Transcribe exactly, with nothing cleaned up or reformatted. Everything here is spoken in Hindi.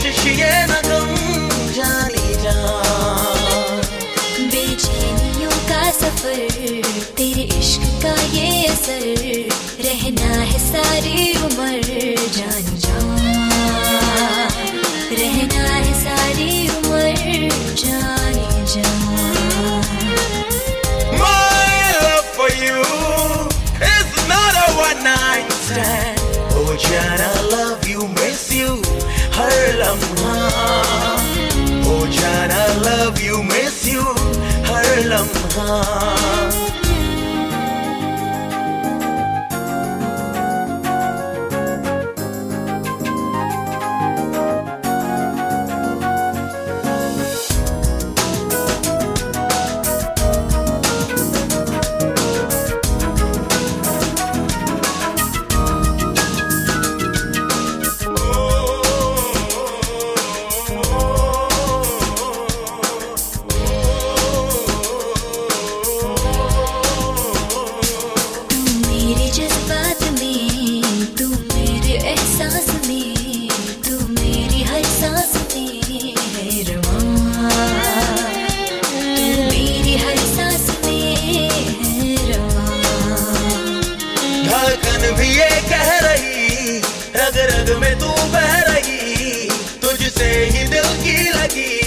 कोशिश ये न गम जानी जा। बेचैनियों का सफर, तेरे इश्क का ये असर, रहना है सारी उम्र जान जा, रहना है सारी उम्र जाने जा। My love for you is not a one night stand. Oh Jana, love you, miss you हर लम्हा। Oh Jana, love you, miss you हर लम्हा। धड़कन भी ये कह रही, रग रग में तू बह रही, तुझसे ही दिल की लगी